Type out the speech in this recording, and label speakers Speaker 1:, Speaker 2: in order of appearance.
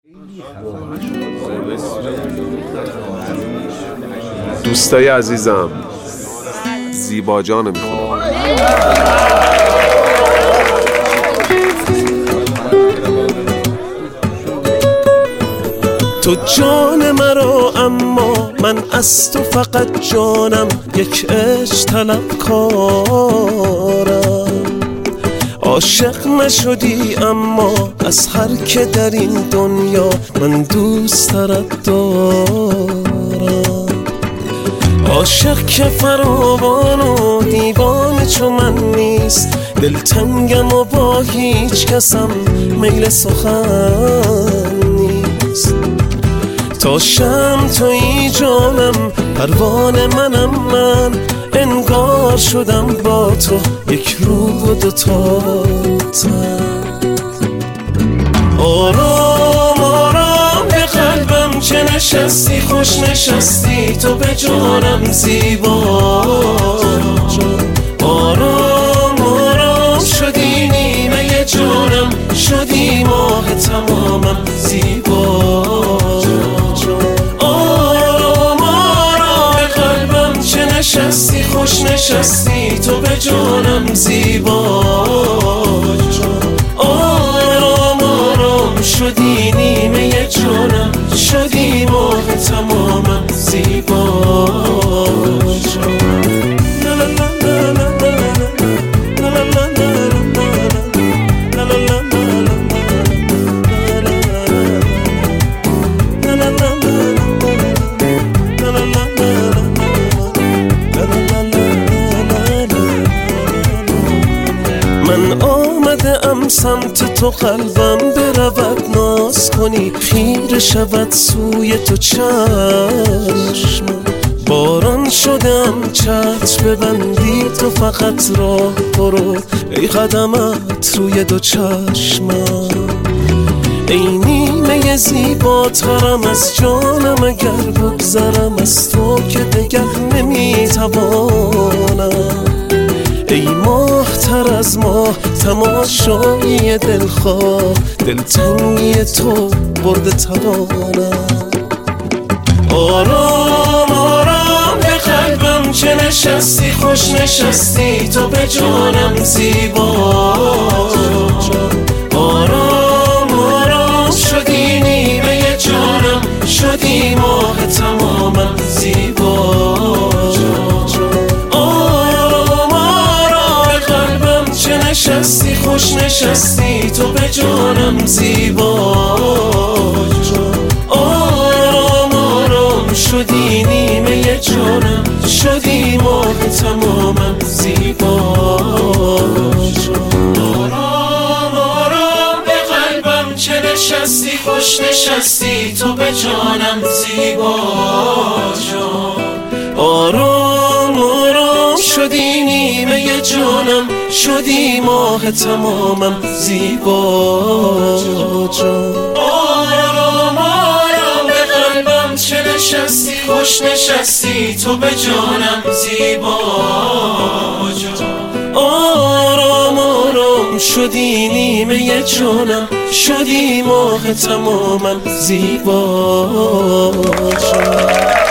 Speaker 1: دوستای عزیزم، زیبا جان میخوام.
Speaker 2: تو جان مرا اما من از تو فقط جانم، یک عشق طلبکارم. عاشق نشدی اما از هر که در این دنیا من دوستت دارم. عاشق که فراوان و دیوانه چو من نیست، دلتنگم و با هیچ کسم میل سخن نیست. تا شم تویی جانم، پروانه منم من، انگار شدم با تو یک روح و دوتا تن. آرام آرام به قلبم چه نشستی، خوش نشستی تو به جانم زیبا. آرام آرام شدی نیمه جانم، شدی ماه تمامم زیبا. آرام آرام به قلبم چه نشستی، خوش نشستی تو به جانم زیبا. آرام آرام شدی نیمه جانم، شدی ماه تمامم زیبا. من آمده ام سمت تو، قلبم برود ناز کنی، خیره شود سوی تو چشم. باران شدم چتر ببندی تو فقط راه برو، ای قدمت روی دو چشمم. ای نیمه زیباترم از جانم، اگر بگذرم از تو که دگر نمیتوانم. ای ماه تر از ماه، تماشایی دلخواه، دلتنگی تو برده توانم. آرام آرام به قلبم چه نشستی، خوش نشستی تو به جانم زیبا. آرام آرام شدی نیمه جانم، شدی ماه تمامم زیبا. نشستی خوش نشستی تو به جانم زیبا. آرام آرام شدی نیمه جانم، شدی ماه تمامم زیبا. آرام آرام به قلبم چه نشستی، خوش نشستی تو به جانم زیبا. آرام آرام شدی نیمه جانم، شدی ماه تمامم زیبا جان. آرام آرام به قلبم چه نشستی، خوش نشستی تو به جانم زیبا جان. آرام آرام شدی نیمه جانم، شدی ماه تمامم زیبا جان.